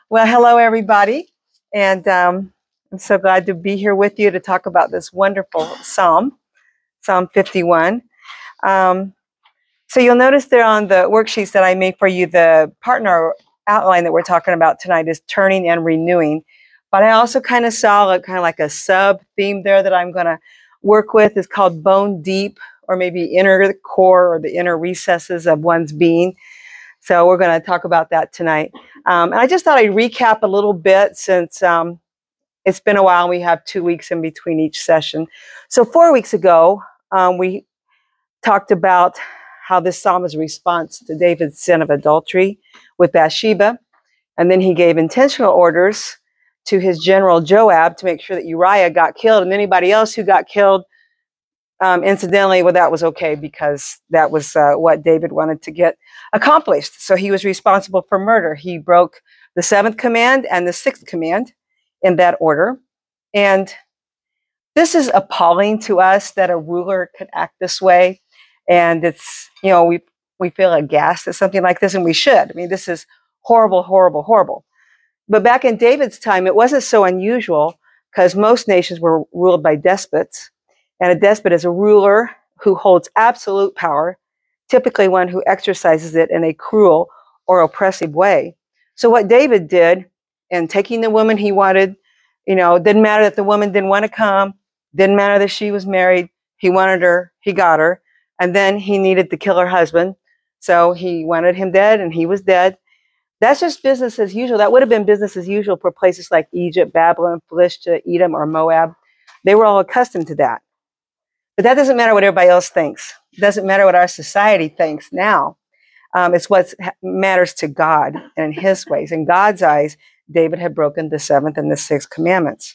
Well, hello, everybody. And I'm so glad to be here with you to talk about this wonderful psalm, Psalm 51. Um, so you'll notice there on the worksheets that I made for you, the partner outline that we're talking about tonight is turning and renewing. But I also kind of saw kind of like a sub theme there that I'm going to work with. It's called bone deep, or maybe inner core, or the inner recesses of one's being. So we're going to talk about that tonight. And I just thought I'd recap a little bit since it's been a while and we have 2 weeks in between each session. So 4 weeks ago, we talked about how this psalm is a response to David's sin of adultery with Bathsheba. And then he gave intentional orders to his general Joab to make sure that Uriah got killed, and anybody else who got killed, incidentally, well, that was okay because that was what David wanted to get accomplished. So he was responsible for murder. He broke the seventh command and the sixth command in that order. And this is appalling to us that a ruler could act this way. And it's, we feel aghast at something like this, and we should. I mean, this is horrible, horrible, horrible. But back in David's time, it wasn't so unusual because most nations were ruled by despots. And a despot is a ruler who holds absolute power, typically one who exercises it in a cruel or oppressive way. So what David did in taking the woman he wanted, didn't matter that the woman didn't want to come, didn't matter that she was married, he wanted her, he got her, and then he needed to kill her husband. So he wanted him dead, and he was dead. That's just business as usual. That would have been business as usual for places like Egypt, Babylon, Philistia, Edom, or Moab. They were all accustomed to that. But that doesn't matter what everybody else thinks. It doesn't matter what our society thinks now. It's what matters to God and in his ways. In God's eyes, David had broken the seventh and the sixth commandments.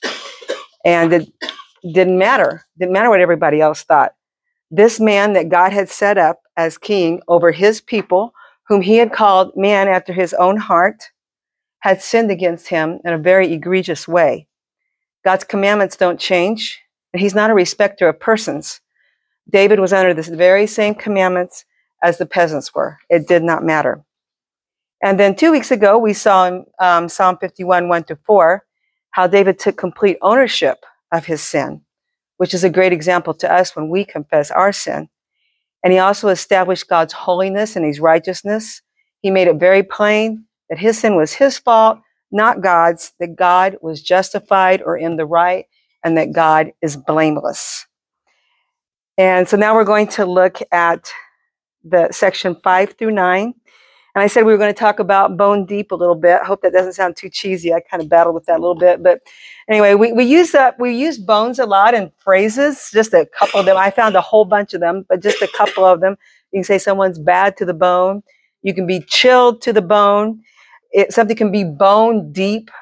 And it didn't matter. Didn't matter what everybody else thought. This man that God had set up as king over his people, whom he had called man after his own heart, had sinned against him in a very egregious way. God's commandments don't change, and he's not a respecter of persons. David was under the very same commandments as the peasants were. It did not matter. And then 2 weeks ago, we saw in Psalm 51, 1-4, how David took complete ownership of his sin, which is a great example to us when we confess our sin. And he also established God's holiness and his righteousness. He made it very plain that his sin was his fault, not God's, that God was justified or in the right, and that God is blameless. And so now we're going to look at the section 5-9. And I said we were going to talk about bone deep a little bit. I hope that doesn't sound too cheesy. I kind of battled with that a little bit. But anyway, we use bones a lot in phrases, just a couple of them. I found a whole bunch of them, but just a couple of them. You can say someone's bad to the bone. You can be chilled to the bone. Something can be bone deep.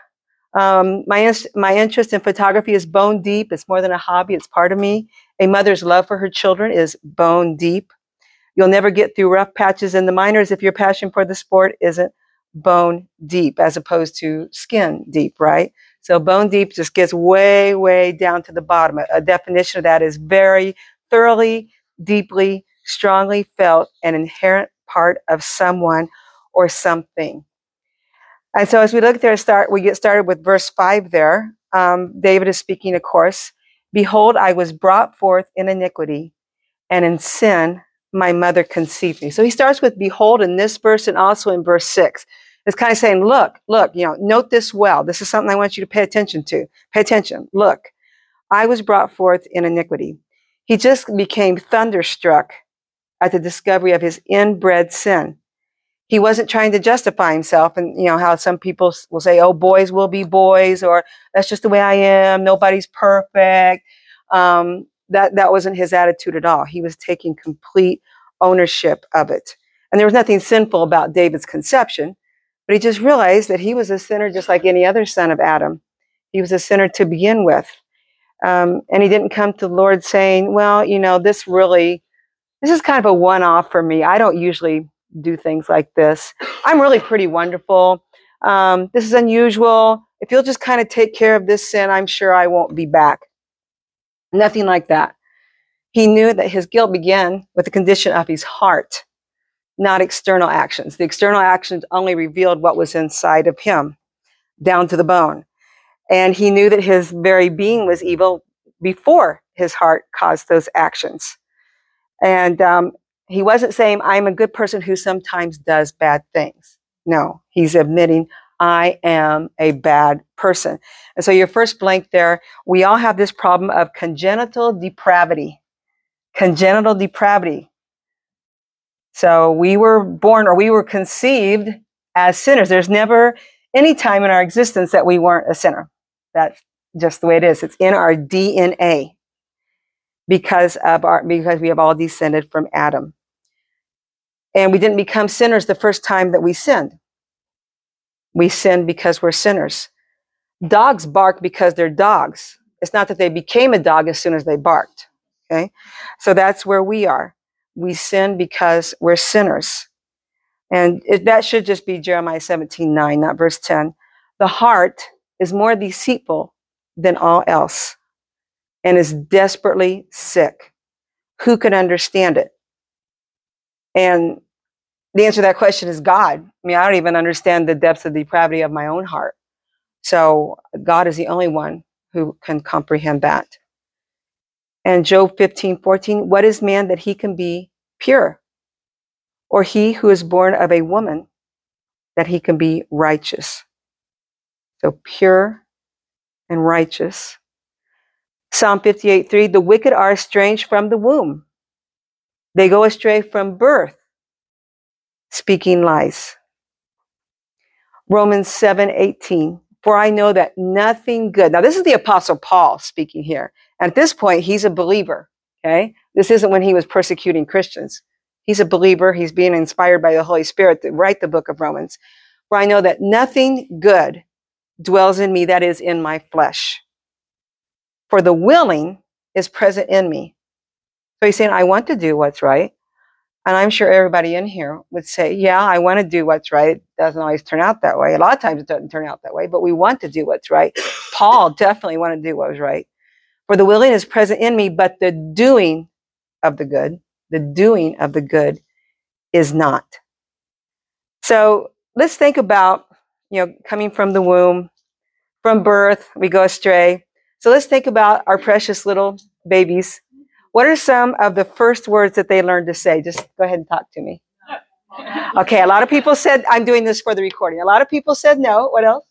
My interest in photography is bone deep. It's more than a hobby. It's part of me. A mother's love for her children is bone deep. You'll never get through rough patches in the minors if your passion for the sport isn't bone deep, as opposed to skin deep, right? So bone deep just gets way, way down to the bottom. A definition of that is very thoroughly, deeply, strongly felt, an inherent part of someone or something. And so as we look there, we get started with verse 5 there. David is speaking, of course. Behold, I was brought forth in iniquity, and in sin my mother conceived me. So he starts with behold in this verse and also in verse 6. It's kind of saying, look, note this well. This is something I want you to pay attention to. Pay attention. Look, I was brought forth in iniquity. He just became thunderstruck at the discovery of his inbred sin. He wasn't trying to justify himself, and how some people will say, oh, boys will be boys, or that's just the way I am, nobody's perfect. That wasn't his attitude at all. He was taking complete ownership of it. And there was nothing sinful about David's conception, but he just realized that he was a sinner just like any other son of Adam. He was a sinner to begin with. And he didn't come to the Lord saying, well, this is kind of a one-off for me. I don't usually do things like this. I'm really pretty wonderful. This is unusual. If you'll just kind of take care of this sin, I'm sure I won't be back. Nothing like that. He knew that his guilt began with the condition of his heart, not external actions. The external actions only revealed what was inside of him. down to the bone. And he knew that his very being was evil before his heart caused those actions. And he wasn't saying, I'm a good person who sometimes does bad things. No, he's admitting, I am a bad person. And so your first blank there, we all have this problem of congenital depravity. Congenital depravity. So we were born, or we were conceived as sinners. There's never any time in our existence that we weren't a sinner. That's just the way it is. It's in our DNA because we have all descended from Adam. And we didn't become sinners the first time that we sinned. We sinned because we're sinners. Dogs bark because they're dogs. It's not that they became a dog as soon as they barked. Okay? So that's where we are. We sin because we're sinners. And that should just be Jeremiah 17:9, not verse 10. The heart is more deceitful than all else and is desperately sick. Who can understand it? And the answer to that question is God. I mean, I don't even understand the depths of depravity of my own heart. So God is the only one who can comprehend that. And Job 15:14, what is man that he can be pure? Or he who is born of a woman that he can be righteous? So pure and righteous. Psalm 58:3, the wicked are estranged from the womb. They go astray from birth, speaking lies. Romans 7:18, for I know that nothing good. Now, this is the Apostle Paul speaking here. At this point, he's a believer, okay? This isn't when he was persecuting Christians. He's a believer. He's being inspired by the Holy Spirit to write the book of Romans. For I know that nothing good dwells in me, that is, in my flesh. For the willing is present in me. So he's saying, I want to do what's right. And I'm sure everybody in here would say, yeah, I want to do what's right. It doesn't always turn out that way. A lot of times it doesn't turn out that way, but we want to do what's right. Paul definitely wanted to do what was right. For the willing is present in me, but the doing of the good is not. So let's think about, coming from the womb, from birth, we go astray. So let's think about our precious little babies. What are some of the first words that they learned to say? Just go ahead and talk to me. Okay, a lot of people said, I'm doing this for the recording. A lot of people said no. What else?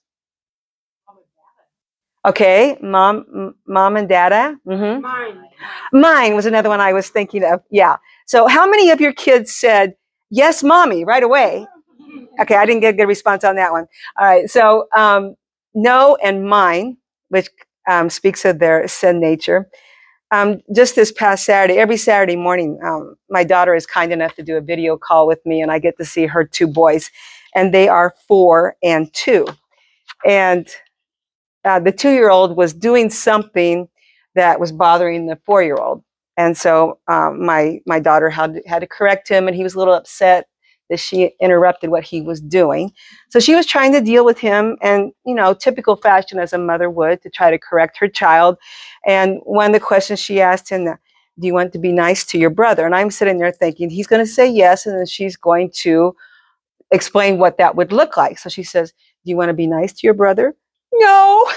Okay, mom and dada. Mm-hmm. Mine was another one I was thinking of. Yeah. So how many of your kids said, yes, mommy, right away? Okay, I didn't get a good response on that one. All right, so no and mine, which speaks of their sin nature. Just this past Saturday, every Saturday morning, my daughter is kind enough to do a video call with me, and I get to see her two boys, and they are 4 and 2. And the 2-year-old was doing something that was bothering the 4-year-old. And so my daughter had to correct him, and he was a little upset that she interrupted what he was doing. So she was trying to deal with him, and typical fashion as a mother would, to try to correct her child. And one of the questions she asked him, do you want to be nice to your brother? And I'm sitting there thinking, he's going to say yes, and then she's going to explain what that would look like. So she says, do you want to be nice to your brother? No.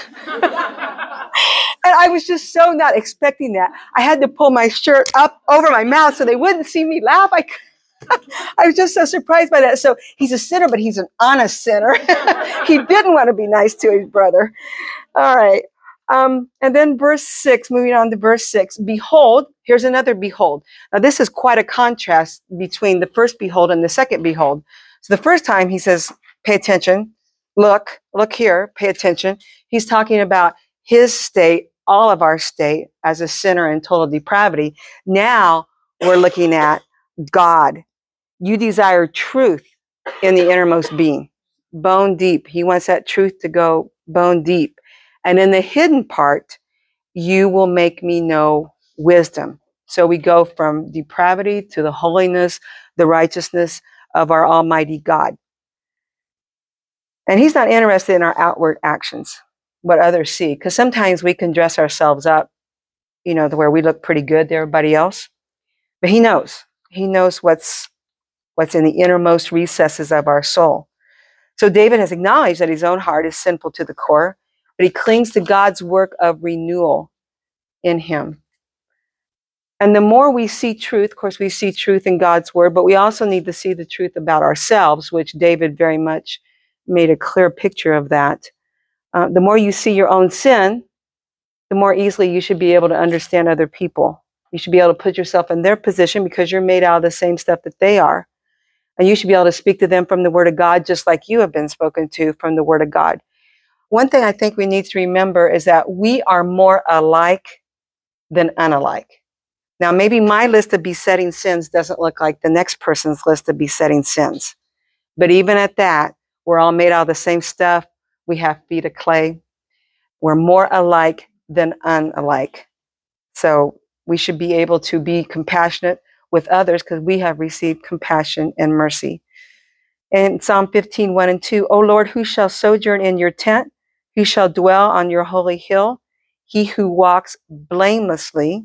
And I was just so not expecting that. I had to pull my shirt up over my mouth so they wouldn't see me laugh. I was just so surprised by that. So he's a sinner, but he's an honest sinner. He didn't want to be nice to his brother. All right. And then verse 6, moving on to verse 6. Behold, here's another behold. Now this is quite a contrast between the first behold and the second behold. So the first time he says, pay attention. Look here, pay attention. He's talking about his state, all of our state as a sinner in total depravity. Now we're looking at God. You desire truth in the innermost being, bone deep. He wants that truth to go bone deep. And in the hidden part, you will make me know wisdom. So we go from depravity to the holiness, the righteousness of our Almighty God. And he's not interested in our outward actions, what others see, because sometimes we can dress ourselves up, to where we look pretty good to everybody else. But he knows what's in the innermost recesses of our soul. So David has acknowledged that his own heart is sinful to the core, but he clings to God's work of renewal in him. And the more we see truth, of course, we see truth in God's word, but we also need to see the truth about ourselves, which David very much made a clear picture of that. The more you see your own sin, the more easily you should be able to understand other people. You should be able to put yourself in their position because you're made out of the same stuff that they are. And you should be able to speak to them from the Word of God just like you have been spoken to from the Word of God. One thing I think we need to remember is that we are more alike than unalike. Now, maybe my list of besetting sins doesn't look like the next person's list of besetting sins. But even at that, we're all made out of the same stuff. We have feet of clay. We're more alike than unalike. So we should be able to be compassionate with others because we have received compassion and mercy. In Psalm 15, 1 and 2, O Lord, who shall sojourn in your tent? Who shall dwell on your holy hill? He who walks blamelessly,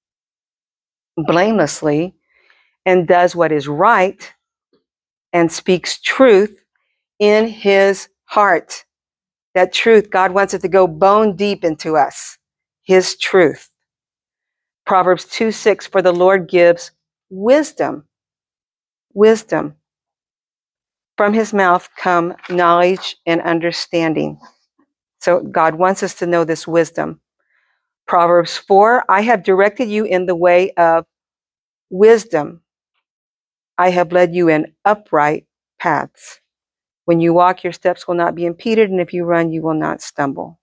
and does what is right and speaks truth in his heart. That truth, God wants it to go bone deep into us. His truth. Proverbs 2:6, for the Lord gives wisdom. Wisdom. From his mouth come knowledge and understanding. So God wants us to know this wisdom. Proverbs 4, I have directed you in the way of wisdom. I have led you in upright paths. When you walk, your steps will not be impeded, and if you run, you will not stumble.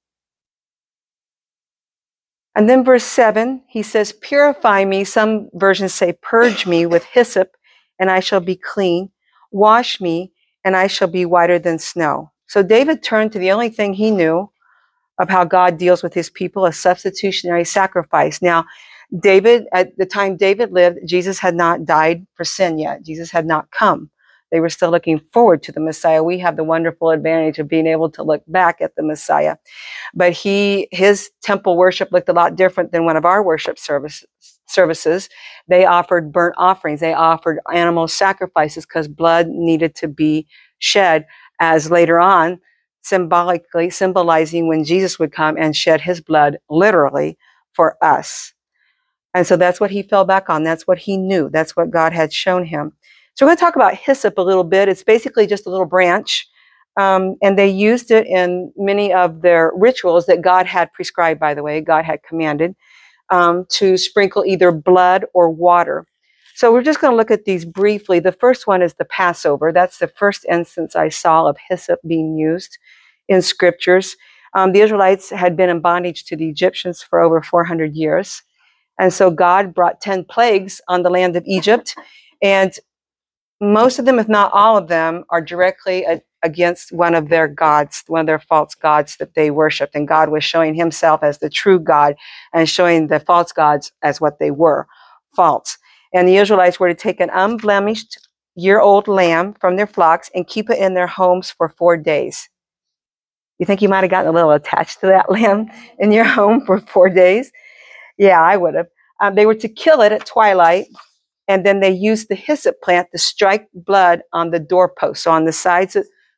And then verse 7, he says, purify me. Some versions say, purge me with hyssop, and I shall be clean. Wash me, and I shall be whiter than snow. So David turned to the only thing he knew of how God deals with his people, a substitutionary sacrifice. Now, David, at the time David lived, Jesus had not died for sin yet. Jesus had not come. They were still looking forward to the Messiah. We have the wonderful advantage of being able to look back at the Messiah. But his temple worship looked a lot different than one of our worship services. They offered burnt offerings. They offered animal sacrifices because blood needed to be shed, as later on, symbolizing when Jesus would come and shed his blood literally for us. And so that's what he fell back on. That's what he knew. That's what God had shown him. So we're going to talk about hyssop a little bit. It's basically just a little branch. And they used it in many of their rituals that God had prescribed, by the way, God had commanded, to sprinkle either blood or water. So we're just going to look at these briefly. The first one is the Passover. That's the first instance I saw of hyssop being used in scriptures. The Israelites had been in bondage to the Egyptians for over 400 years. And so God brought 10 plagues on the land of Egypt. And most of them, if not all of them, are directly against one of their gods, one of their false gods that they worshiped. And God was showing himself as the true God and showing the false gods as what they were, false. And the Israelites were to take an unblemished year-old lamb from their flocks and keep it in their homes for 4 days. You think you might have gotten a little attached to that lamb in your home for 4 days? Yeah, I would have. They were to kill it at twilight, and then they used the hyssop plant to strike blood on the doorpost. So on the sides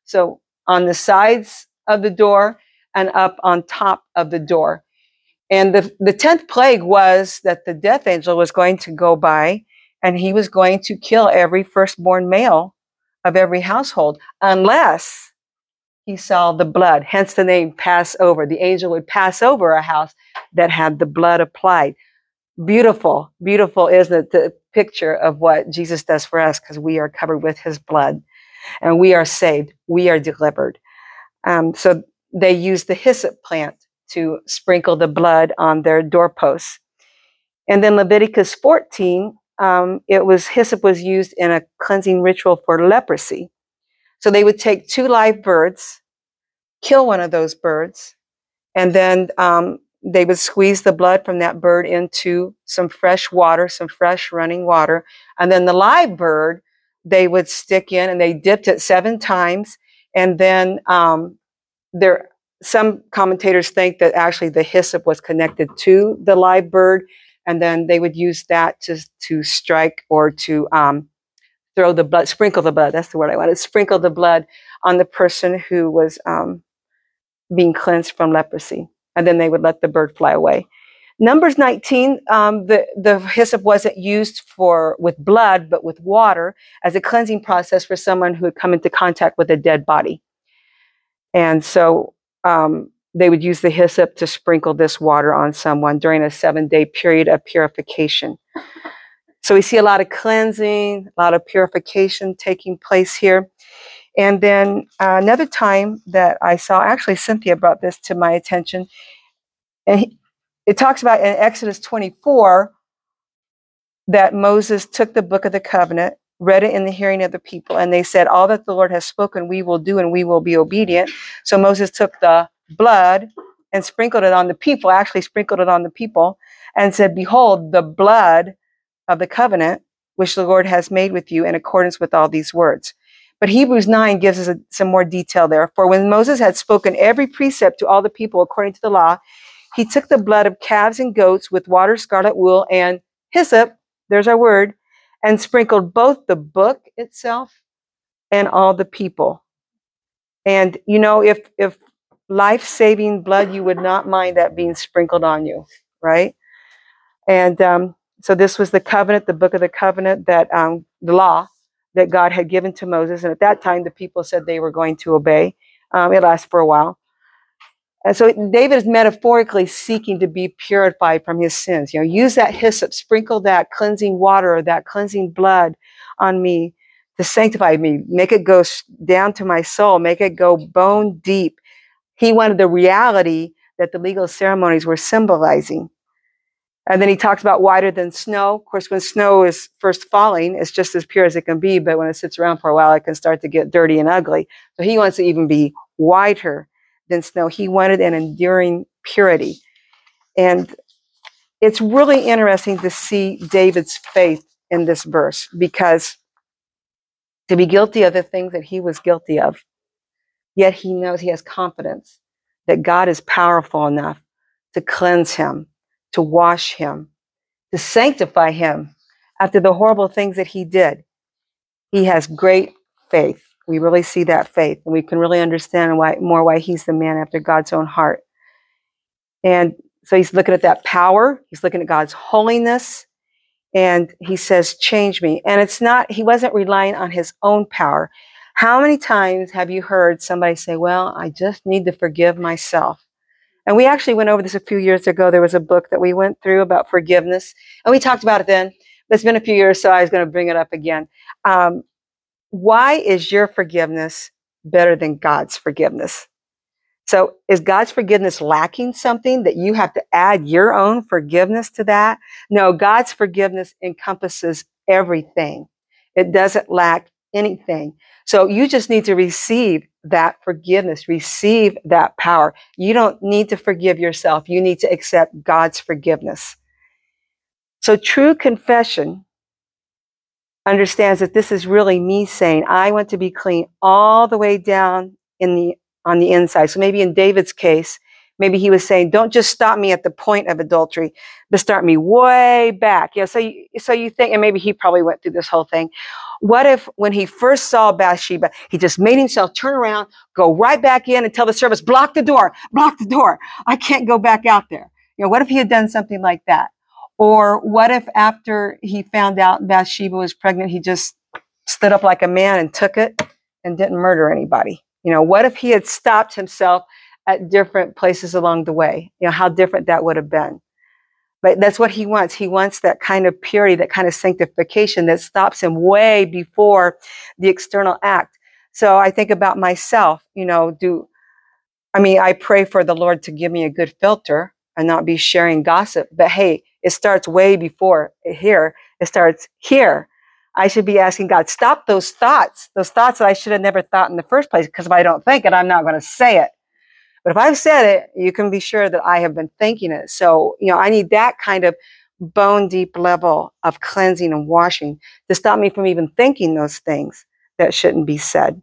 of the door and up on top of the door. And the 10th plague was that the death angel was going to go by, and he was going to kill every firstborn male of every household, unless he saw the blood, hence the name Passover. The angel would pass over a house that had the blood applied. Beautiful, beautiful, isn't it? The picture of what Jesus does for us, because we are covered with his blood and we are saved. We are delivered. So they used the hyssop plant to sprinkle the blood on their doorposts. And then Leviticus 14, hyssop was used in a cleansing ritual for leprosy. So they would take 2 live birds, kill one of those birds, and then they would squeeze the blood from that bird into some fresh water, some fresh running water. And then the live bird, they would stick in, and they dipped it 7 times. And then some commentators think that actually the hyssop was connected to the live bird. And then they would use that to strike or to throw the blood, sprinkle the blood. That's the word I wanted. Sprinkle the blood on the person who was being cleansed from leprosy. And then they would let the bird fly away. Numbers 19, the hyssop wasn't used with blood, but with water as a cleansing process for someone who had come into contact with a dead body. And so they would use the hyssop to sprinkle this water on someone during a 7-day period of purification. So we see a lot of cleansing, a lot of purification taking place here. And then another time that I saw, actually Cynthia brought this to my attention, and it talks about in Exodus 24 that Moses took the book of the covenant, read it in the hearing of the people, and they said, all that the Lord has spoken, we will do, and we will be obedient. So Moses took the blood and sprinkled it on the people, actually sprinkled it on the people, and said, behold, the blood of the covenant, which the Lord has made with you in accordance with all these words. But Hebrews 9 gives us some more detail there. For when Moses had spoken every precept to all the people according to the law, he took the blood of calves and goats with water, scarlet wool, and hyssop, there's our word, and sprinkled both the book itself and all the people. And, you know, if life-saving blood, you would not mind that being sprinkled on you, right? And so this was the covenant, the book of the covenant, that the law that God had given to Moses. And at that time, the people said they were going to obey. It lasted for a while. And so David is metaphorically seeking to be purified from his sins. You know, use that hyssop, sprinkle that cleansing water or that cleansing blood on me to sanctify me, make it go down to my soul, make it go bone deep. He wanted the reality that the legal ceremonies were symbolizing. And then he talks about whiter than snow. Of course, when snow is first falling, it's just as pure as it can be, but when it sits around for a while, it can start to get dirty and ugly. So he wants to even be whiter than snow. He wanted an enduring purity. And it's really interesting to see David's faith in this verse, because to be guilty of the things that he was guilty of, yet he knows, he has confidence that God is powerful enough to cleanse him, to wash him, to sanctify him after the horrible things that he did. He has great faith. We really see that faith, and we can really understand why he's the man after God's own heart. And so he's looking at that power. He's looking at God's holiness, and he says, change me. And it's not, he wasn't relying on his own power. How many times have you heard somebody say, well, I just need to forgive myself? And we actually went over this a few years ago. There was a book that we went through about forgiveness, and we talked about it then. But it's been a few years, so I was going to bring it up again. Why is your forgiveness better than God's forgiveness? So is God's forgiveness lacking something that you have to add your own forgiveness to that? No, God's forgiveness encompasses everything. It doesn't lack anything. So you just need to receive that forgiveness, receive that power. You don't need to forgive yourself. You need to accept God's forgiveness. So true confession understands that this is really me saying, I want to be clean all the way down on the inside. So maybe in David's case, maybe he was saying, don't just stop me at the point of adultery, but start me way back. You know, so you think, and maybe he probably went through this whole thing. What if when he first saw Bathsheba, he just made himself turn around, go right back in and tell the servants, block the door. I can't go back out there. You know, what if he had done something like that? Or what if after he found out Bathsheba was pregnant, he just stood up like a man and took it and didn't murder anybody? You know, what if he had stopped himself at different places along the way? You know, how different that would have been. But that's what he wants. He wants that kind of purity, that kind of sanctification that stops him way before the external act. So I think about myself, you know, I pray for the Lord to give me a good filter and not be sharing gossip. But hey, it starts way before here. It starts here. I should be asking God, stop those thoughts that I should have never thought in the first place, because if I don't think it, I'm not going to say it. But if I've said it, you can be sure that I have been thinking it. So, you know, I need that kind of bone deep level of cleansing and washing to stop me from even thinking those things that shouldn't be said.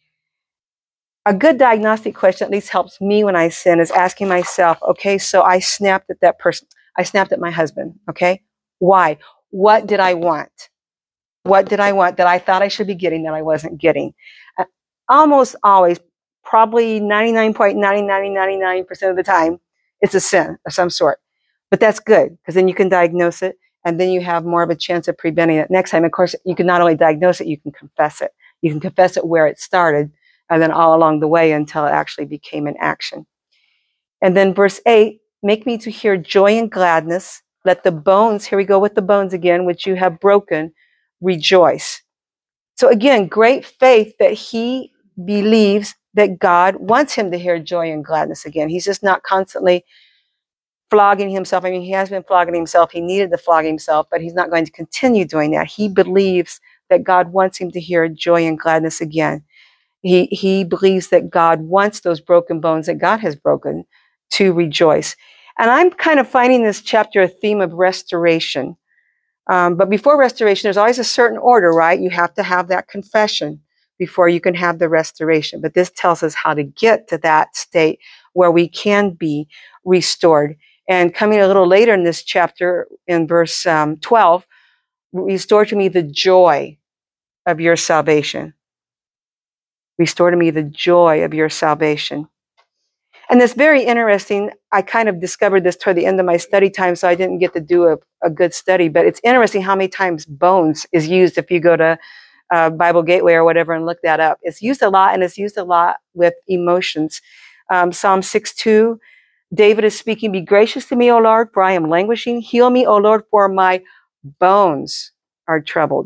A good diagnostic question, at least helps me when I sin, is asking myself, okay, so I snapped at that person. I snapped at my husband, okay? Why? What did I want? What did I want that I thought I should be getting that I wasn't getting? Almost always, probably 99.99999% of the time, it's a sin of some sort. But that's good, because then you can diagnose it, and then you have more of a chance of preventing it next time. Of course, you can not only diagnose it, you can confess it. You can confess it where it started, and then all along the way until it actually became an action. And then verse 8, make me to hear joy and gladness. Let the bones, here we go with the bones again, which you have broken, rejoice. So again, great faith that he believes that God wants him to hear joy and gladness again. He's just not constantly flogging himself. I mean, he has been flogging himself. He needed to flog himself, but he's not going to continue doing that. He believes that God wants him to hear joy and gladness again. He believes that God wants those broken bones that God has broken to rejoice. And I'm kind of finding this chapter a theme of restoration. But before restoration, there's always a certain order, right? You have to have that confession before you can have the restoration. But this tells us how to get to that state where we can be restored. And coming a little later in this chapter, in verse 12, restore to me the joy of your salvation. Restore to me the joy of your salvation. And it's very interesting. I kind of discovered this toward the end of my study time, so I didn't get to do a good study. But it's interesting how many times bones is used if you go to Bible Gateway or whatever and look that up. It's used a lot, and it's used a lot with emotions. Psalm 6:2, David is speaking, be gracious to me, O Lord, for I am languishing. Heal me, O Lord, for my bones are troubled.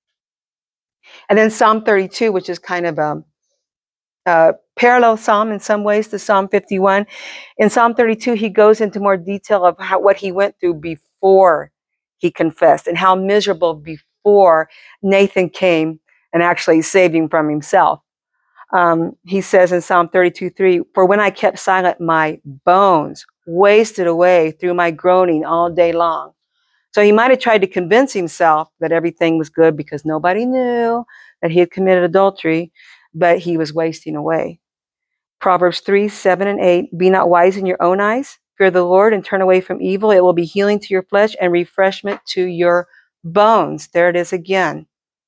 And then Psalm 32, which is kind of a parallel psalm in some ways to Psalm 51. In Psalm 32, he goes into more detail of what he went through before he confessed and how miserable before Nathan came and actually saved him from himself. He says in Psalm 32:3, for when I kept silent, my bones wasted away through my groaning all day long. So he might have tried to convince himself that everything was good because nobody knew that he had committed adultery, but he was wasting away. Proverbs 3:7-8, be not wise in your own eyes. Fear the Lord and turn away from evil. It will be healing to your flesh and refreshment to your bones. There it is again.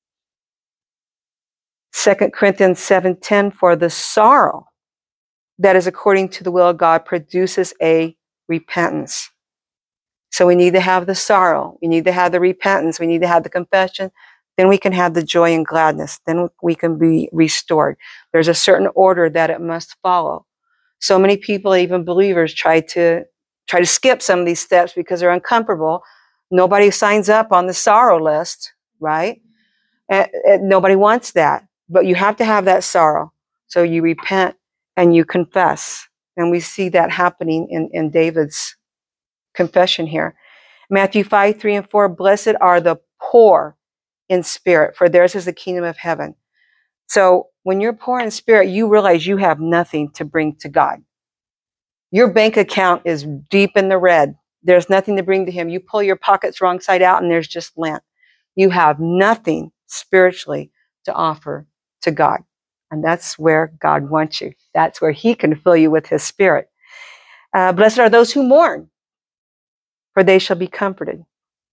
2 Corinthians 7:10, for the sorrow that is according to the will of God produces a repentance. So we need to have the sorrow. We need to have the repentance. We need to have the confession. Then we can have the joy and gladness. Then we can be restored. There's a certain order that it must follow. So many people, even believers, try to skip some of these steps because they're uncomfortable. Nobody signs up on the sorrow list, right? And nobody wants that. But you have to have that sorrow. So you repent and you confess. And we see that happening in David's confession here. Matthew 5:3-4, blessed are the poor in spirit, for theirs is the kingdom of heaven. So when you're poor in spirit, you realize you have nothing to bring to God. Your bank account is deep in the red. There's nothing to bring to him. You pull your pockets wrong side out and there's just lint. You have nothing spiritually to offer to God. And that's where God wants you. That's where he can fill you with his spirit. Blessed are those who mourn, for they shall be comforted.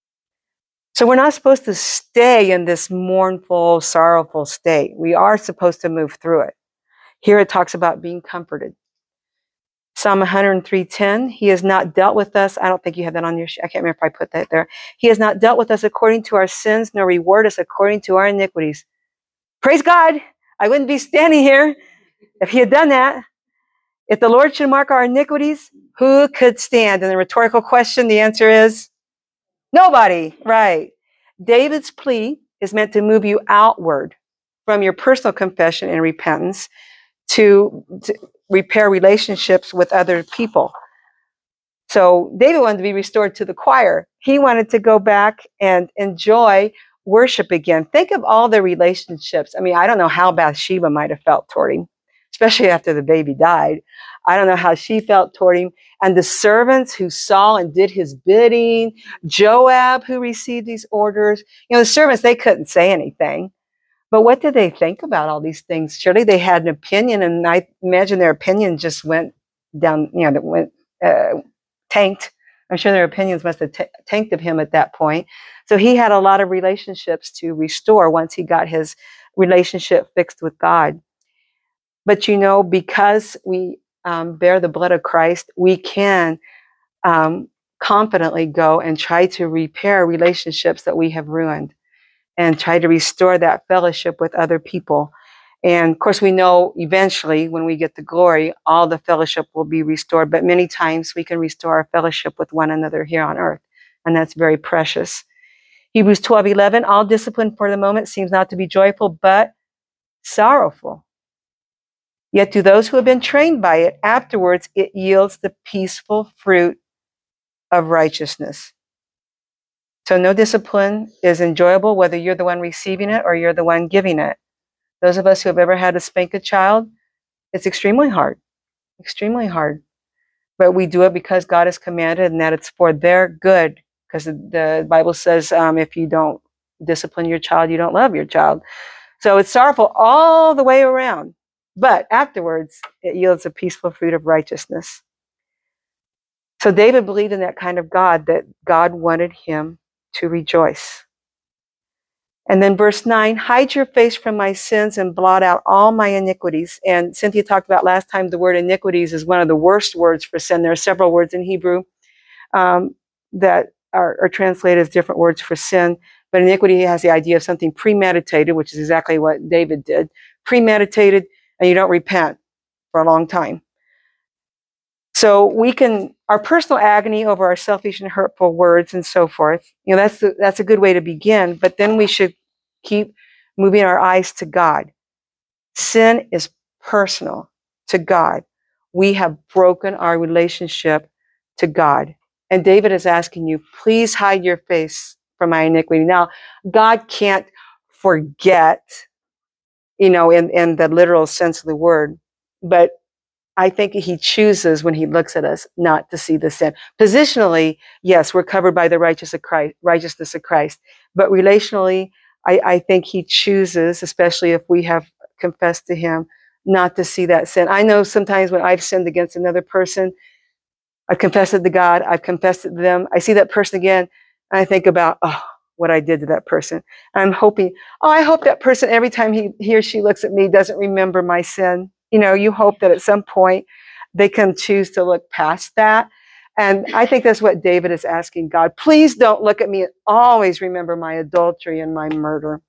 So we're not supposed to stay in this mournful, sorrowful state. We are supposed to move through it. Here it talks about being comforted. Psalm 103:10, he has not dealt with us. I don't think you have that on your sheet. I can't remember if I put that there. He has not dealt with us according to our sins, nor reward us according to our iniquities. Praise God. I wouldn't be standing here if he had done that. If the Lord should mark our iniquities, who could stand? And the rhetorical question, the answer is nobody. Right. David's plea is meant to move you outward from your personal confession and repentance to repair relationships with other people. So David wanted to be restored to the choir. He wanted to go back and enjoy worship again. Think of all the relationships. I mean, I don't know how Bathsheba might have felt toward him, especially after the baby died. I don't know how she felt toward him. And the servants who saw and did his bidding, Joab who received these orders. You know, the servants, they couldn't say anything. But what did they think about all these things? Surely they had an opinion, and I imagine their opinion just went down, that went tanked I'm sure their opinions must have tanked of him at that point. So he had a lot of relationships to restore once he got his relationship fixed with God. But because we bear the blood of Christ, we can confidently go and try to repair relationships that we have ruined and try to restore that fellowship with other people. And of course, we know eventually when we get the glory, all the fellowship will be restored. But many times we can restore our fellowship with one another here on earth. And that's very precious. Hebrews 12:11, all discipline for the moment seems not to be joyful, but sorrowful. Yet to those who have been trained by it, afterwards it yields the peaceful fruit of righteousness. So no discipline is enjoyable, whether you're the one receiving it or you're the one giving it. Those of us who have ever had to spank a child, it's extremely hard, extremely hard. But we do it because God has commanded and that it's for their good. Because the Bible says if you don't discipline your child, you don't love your child. So it's sorrowful all the way around. But afterwards, it yields a peaceful fruit of righteousness. So David believed in that kind of God, that God wanted him to rejoice. And then verse 9, hide your face from my sins and blot out all my iniquities. And Cynthia talked about last time the word iniquities is one of the worst words for sin. There are several words in Hebrew that are translated as different words for sin. But iniquity has the idea of something premeditated, which is exactly what David did. Premeditated, and you don't repent for a long time. So our personal agony over our selfish and hurtful words and so forth, that's a good way to begin. But then we should keep moving our eyes to God. Sin is personal to God. We have broken our relationship to God. And David is asking you, please hide your face from my iniquity. Now, God can't forget, in the literal sense of the word, but I think he chooses when he looks at us not to see the sin. Positionally, yes, we're covered by the righteousness of Christ. But relationally, I think he chooses, especially if we have confessed to him, not to see that sin. I know sometimes when I've sinned against another person, I confess it to God, I've confessed it to them, I see that person again, and I think about, what I did to that person. I'm hoping, I hope that person, every time he or she looks at me, doesn't remember my sin. You hope that at some point they can choose to look past that. And I think that's what David is asking God. Please don't look at me and always remember my adultery and my murder.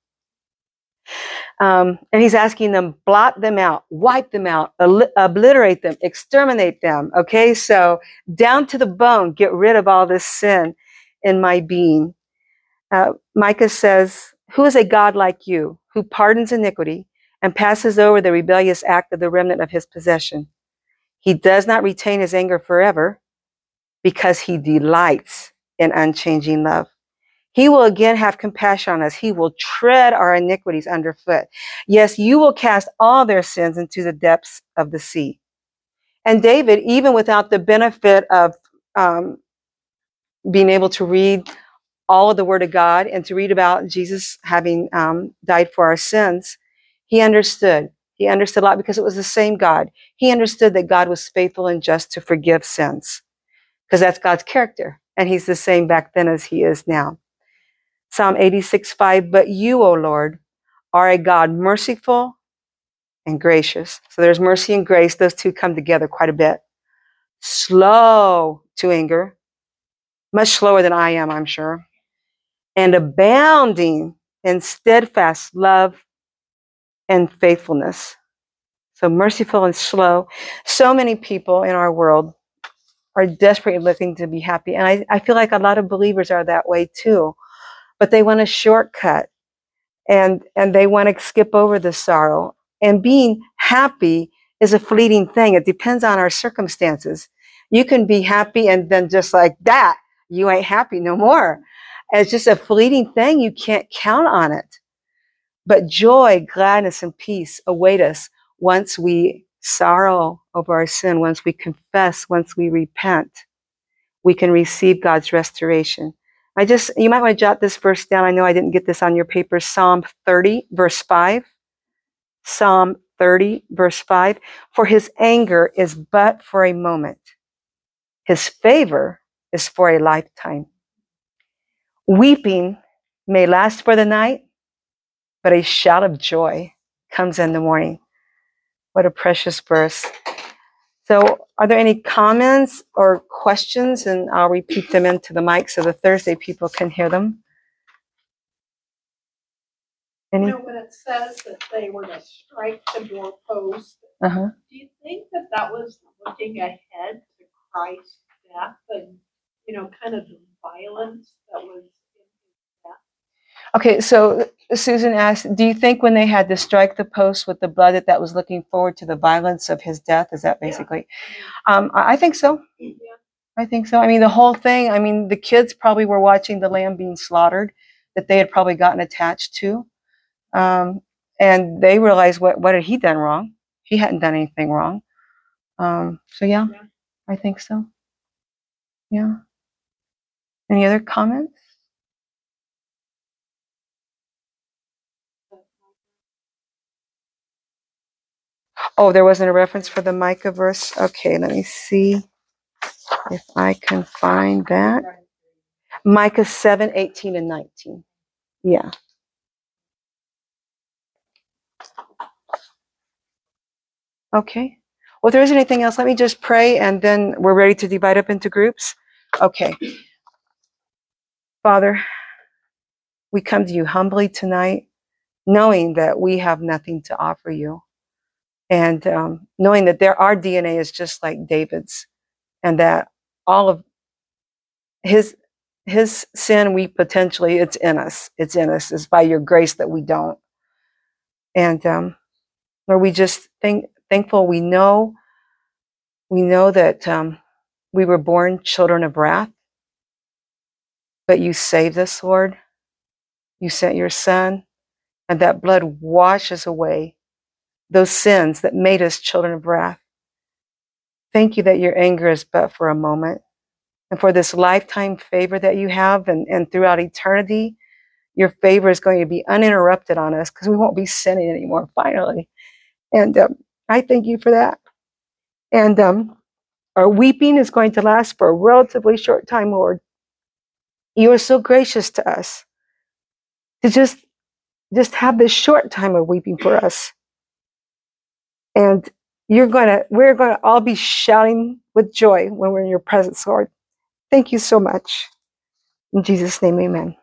And he's asking them, blot them out, wipe them out, obliterate them, exterminate them. Okay, so down to the bone, get rid of all this sin in my being. Micah says, who is a God like you, who pardons iniquity and passes over the rebellious act of the remnant of his possession? He does not retain his anger forever because he delights in unchanging love. He will again have compassion on us. He will tread our iniquities underfoot. Yes, you will cast all their sins into the depths of the sea. And David, even without the benefit of being able to read all of the Word of God and to read about Jesus having died for our sins, he understood. He understood a lot because it was the same God. He understood that God was faithful and just to forgive sins because that's God's character. And he's the same back then as he is now. Psalm 86:5, but you, O Lord, are a God merciful and gracious. So there's mercy and grace. Those two come together quite a bit. Slow to anger, much slower than I am, I'm sure. And abounding in steadfast love and faithfulness. So merciful and slow. So many people in our world are desperately looking to be happy. And I feel like a lot of believers are that way too. But they want a shortcut. And they want to skip over the sorrow. And being happy is a fleeting thing. It depends on our circumstances. You can be happy and then just like that, you ain't happy no more. And it's just a fleeting thing. You can't count on it. But joy, gladness, and peace await us once we sorrow over our sin, once we confess, once we repent. We can receive God's restoration. You might want to jot this verse down. I know I didn't get this on your paper. Psalm 30, verse 5. Psalm 30, verse 5. For his anger is but for a moment. His favor is for a lifetime. Weeping may last for the night, but a shout of joy comes in the morning. What a precious verse. So are there any comments or questions? And I'll repeat them into the mic so the Thursday people can hear them. Any? You know, when it says that they were to strike the doorpost, Uh-huh. do you think that that was looking ahead to Christ's death and, you know, kind of the violence that was in his death? Okay, so Susan asked, do you think when they had to strike the post with the blood that was looking forward to the violence of his death? Is that basically? Yeah. I think so. Yeah. I think so. I mean, the whole thing, I mean, the kids probably were watching the lamb being slaughtered that they had probably gotten attached to. And they realized, what had he done wrong? He hadn't done anything wrong. So yeah, I think so. Yeah. Any other comments? Oh, there wasn't a reference for the Micah verse. Okay, let me see if I can find that. Micah 7, 18, and 19. Yeah. Okay. Well, if there isn't anything else, let me just pray and then we're ready to divide up into groups. Okay. Father, we come to you humbly tonight, knowing that we have nothing to offer you. And knowing that our DNA is just like David's, and that all of his sin, it's in us. It's in us. It's by your grace that we don't. And Lord, we just thankful. We know that we were born children of wrath, but you saved us, Lord. You sent your Son, and that blood washes away those sins that made us children of wrath. Thank you that your anger is but for a moment, and for this lifetime favor that you have, and throughout eternity, your favor is going to be uninterrupted on us because we won't be sinning anymore, finally. And I thank you for that. And our weeping is going to last for a relatively short time, Lord. You are so gracious to us to just have this short time of weeping for us. And we're going to all be shouting with joy when we're in your presence, Lord. Thank you so much. In Jesus' name, amen.